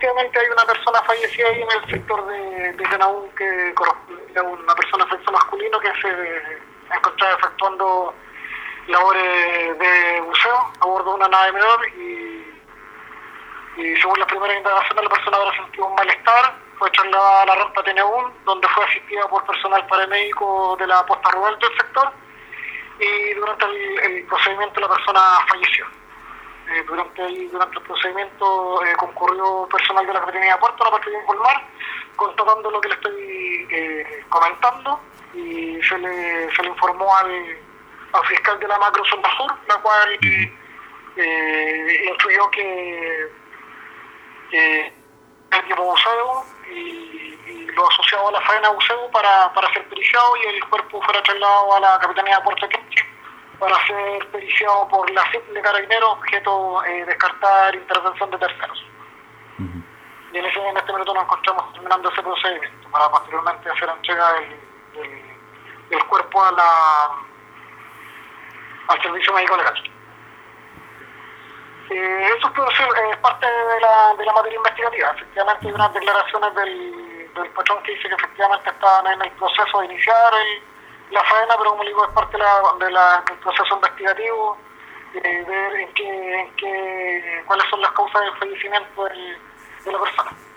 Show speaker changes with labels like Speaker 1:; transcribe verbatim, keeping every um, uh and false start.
Speaker 1: efectivamente hay una persona fallecida ahí en el sector de, de Tenaún que corresponde a una persona de sexo masculino que se encontraba efectuando labores de buceo a bordo de una nave menor y, y según las primeras indagaciones la persona habrá sentido un malestar, fue trasladada a la rampa Tenaún donde fue asistida por personal paramédico de la posta rural del sector y durante el, el procedimiento la persona falleció. Eh, durante, el, durante el procedimiento eh, concurrió personal de la Capitanía de Puerto, la patrulla en Colmar, constatando lo que le estoy eh, comentando y se le, se le informó al, al fiscal de la macro zona sur, la cual eh, influyó que eh, el equipo buceo y, y lo asociado a la faena buceo para, para ser periciado y el cuerpo fuera trasladado a la Capitanía de Puerto Queche para ser periciado por la C I P de Carabineros, objeto eh, descartar intervención de terceros. Uh-huh. Y en, ese, en este minuto nos encontramos terminando ese procedimiento para posteriormente hacer entrega del, del, del cuerpo a la, al servicio médico legal. Eh, eso es eh, parte de la, de la materia investigativa. Efectivamente hay unas declaraciones del, del patrón que dice que efectivamente estaban en el proceso de iniciar el la faena, pero como digo, es parte de la, de la, del proceso investigativo, eh, ver en qué, en qué, cuáles son las causas del fallecimiento del, de la persona.